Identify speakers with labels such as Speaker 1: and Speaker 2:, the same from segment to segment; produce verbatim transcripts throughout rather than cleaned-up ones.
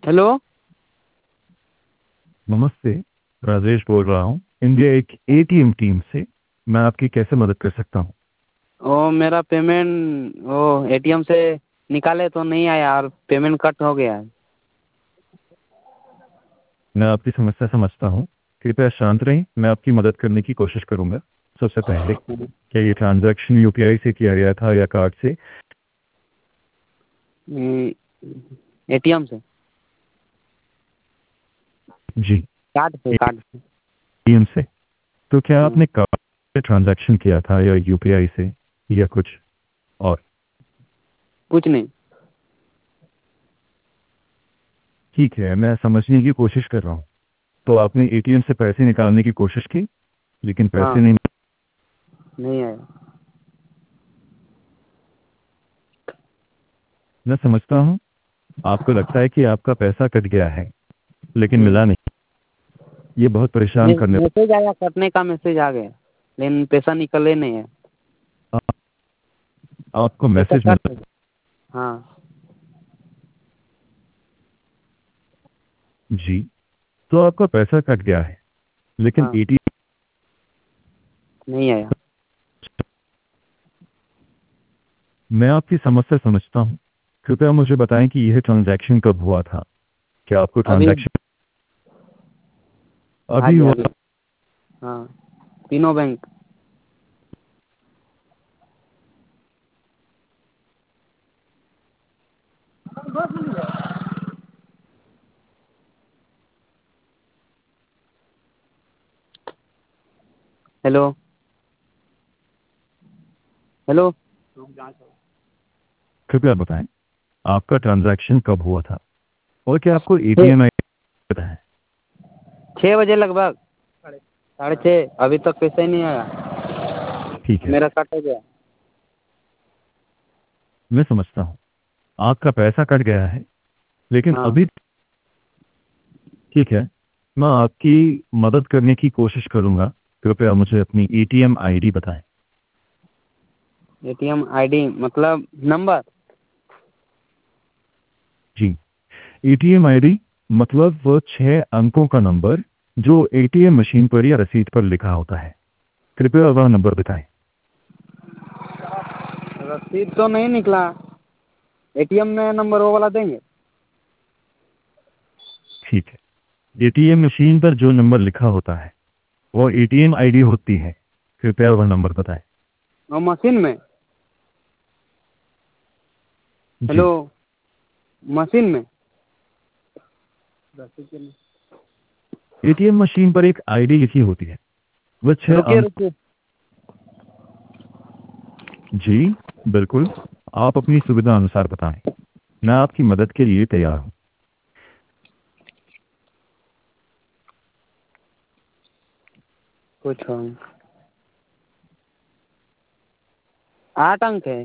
Speaker 1: Hello.
Speaker 2: नमस्ते, राजेश बोल रहा हूँ इंडिया एक एटीएम टीम से। मैं आपकी कैसे मदद कर सकता हूँ?
Speaker 1: वो मेरा पेमेंट वो एटीएम से निकाले तो नहीं आया और पेमेंट कट हो गया है।
Speaker 2: मैं आपकी समस्या समझता हूँ। कृपया शांत रहें, मैं आपकी मदद करने की कोशिश करूँगा। सबसे पहले, क्या ये ट्रांजैक्शन यूपीआई से किया गया था या कार्ड से?
Speaker 1: एटीएम से।
Speaker 2: जी,
Speaker 1: कार्ड से कार्ड से।
Speaker 2: एटीएम से। तो क्या
Speaker 1: हम्म,
Speaker 2: आपने कार्ड से ट्रांजैक्शन किया था या यूपीआई से या कुछ और?
Speaker 1: कुछ नहीं।
Speaker 2: ठीक है, मैं समझने की कोशिश कर रहा हूँ। तो आपने एटीएम से पैसे निकालने की कोशिश की, लेकिन पैसे
Speaker 1: हाँ,
Speaker 2: नहीं।
Speaker 1: नहीं आया।
Speaker 2: मैं समझता हूँ, आपको लगता है कि आपका पैसा कट गया है, लेकिन
Speaker 1: हम्म,
Speaker 2: मिला नहीं। ये बहुत परेशान
Speaker 1: नहीं,
Speaker 2: करने
Speaker 1: मैसेज आया, कटने का मैसेज आ गया, लेकिन पैसा निकले नहीं है।
Speaker 2: वाला। आपको
Speaker 1: पैसा
Speaker 2: मैसेज
Speaker 1: कट
Speaker 2: मिला?
Speaker 1: गया। हाँ।
Speaker 2: जी, तो आपका पैसा कट गया है, लेकिन
Speaker 1: हाँ,
Speaker 2: एटीएम।
Speaker 1: नहीं आया।
Speaker 2: मैं आपकी समस्या समझता हूँ। कृपया मुझे बताएं कि यह ट्रांजैक्शन कब हुआ था? क्या आपको
Speaker 1: अभी
Speaker 2: ट्रांजैक्शन अभी
Speaker 1: आज
Speaker 2: हुआ?
Speaker 1: अभी। हाँ, तीनों बैंक। हेलो। हेलो।
Speaker 2: कृपया बताएं, आपका ट्रांजैक्शन कब हुआ था और क्या आपको
Speaker 1: छः
Speaker 2: एटीएम आई पता है?
Speaker 1: छः बजे लगभग। साढ़े छः, अभी तक पैसा ही नहीं आया।
Speaker 2: ठीक है,
Speaker 1: मेरा कट हो गया।
Speaker 2: मैं समझता हूँ। आपका पैसा कट गया है, लेकिन
Speaker 1: हाँ,
Speaker 2: अभी ठीक है। मैं आपकी मदद करने की कोशिश करूंगा। कृपया मुझे अपनी एटीएम आईडी बताएं।
Speaker 1: एटीएम आईडी मतलब नंबर।
Speaker 2: जी, एटीएम आईडी मतलब वो छह अंकों का नंबर जो एटीएम मशीन पर या रसीद पर लिखा होता है। कृपया वह नंबर बताएं।
Speaker 1: रसीद तो नहीं निकला। एटीएम में नंबर वो वाला देंगे।
Speaker 2: ठीक है, एटीएम मशीन पर जो नंबर लिखा होता है वो एटीएम आईडी होती है। कृपया वह नंबर बताएं।
Speaker 1: और मशीन में। हेलो।
Speaker 2: जी,
Speaker 1: मशीन में।
Speaker 2: एटीएम मशीन पर एक आईडी लिखी होती है, वह छह
Speaker 1: रुकिए
Speaker 2: अंक।
Speaker 1: रुकिए।
Speaker 2: जी, बिल्कुल। आप अपनी सुविधा अनुसार बताएं, मैं आपकी मदद के लिए तैयार हूं।
Speaker 1: कुछ अंक। आठ अंक है।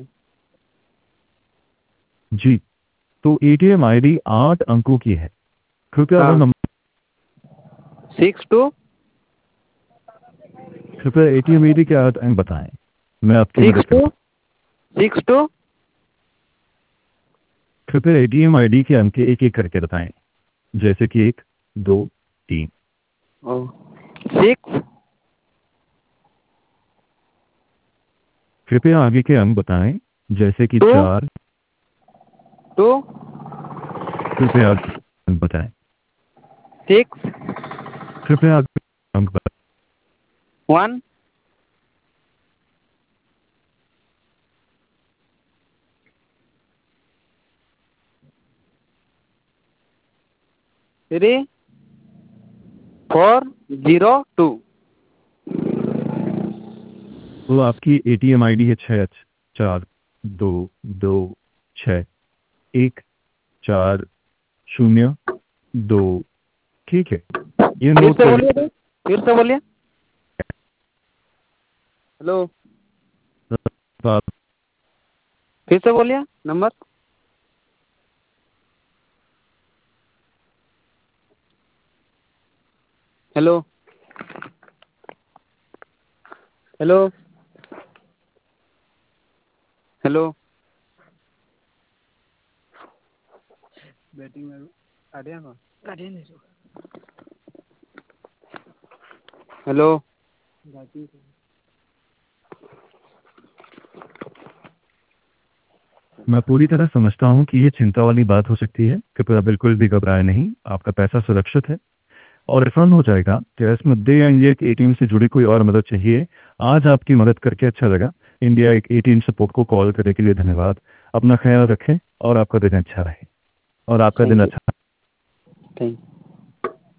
Speaker 2: जी, तो एटीएम आईडी आठ अंकों की है। कृपया वह
Speaker 1: हाँ,
Speaker 2: नंबर।
Speaker 1: सिक्स टू
Speaker 2: कृपया एटीएम आईडी के आठ अंक बताएं, मैं आपकी
Speaker 1: सिक्स
Speaker 2: मदद
Speaker 1: टू
Speaker 2: करूँ।
Speaker 1: सिक्स टू
Speaker 2: कृपया एटीएम आईडी के अंक एक एक करके बताएं, जैसे कि एक, दो, तीन।
Speaker 1: ओ सिक्स
Speaker 2: कृपया आगे के अंक बताएं, जैसे कि
Speaker 1: टू
Speaker 2: चार।
Speaker 1: टू
Speaker 2: कृपया आगे के अंक बताएं।
Speaker 1: सिक्स
Speaker 2: कृपया आगे के अंक बताएं।
Speaker 1: One three four zero two.
Speaker 2: वो आपकी एटीएम आईडी है छः चार दो दो छः एक चार शून्य दो। ठीक है, ये
Speaker 1: फिर
Speaker 2: नोट
Speaker 1: से
Speaker 2: कर
Speaker 1: बोलिए तो फिर से बोलिए। हेलो।
Speaker 2: लिया।
Speaker 1: फिर से बोलिए number. Hello. Hello. Hello. Batting में हेलो।
Speaker 2: मैं पूरी तरह समझता हूं कि ये चिंता वाली बात हो सकती है। कृपया बिल्कुल भी घबराए नहीं, आपका पैसा सुरक्षित है और रिफंड हो जाएगा। क्या इस मुद्दे या इंडिया के एटीएम से जुड़ी कोई और मदद चाहिए? आज आपकी मदद करके अच्छा लगा। इंडिया एक एटीएम सपोर्ट को कॉल करने के लिए धन्यवाद। अपना ख्याल रखें और आपका दिन अच्छा रहे और आपका दिन
Speaker 1: थैंक यू।
Speaker 2: अच्छा
Speaker 1: थैंक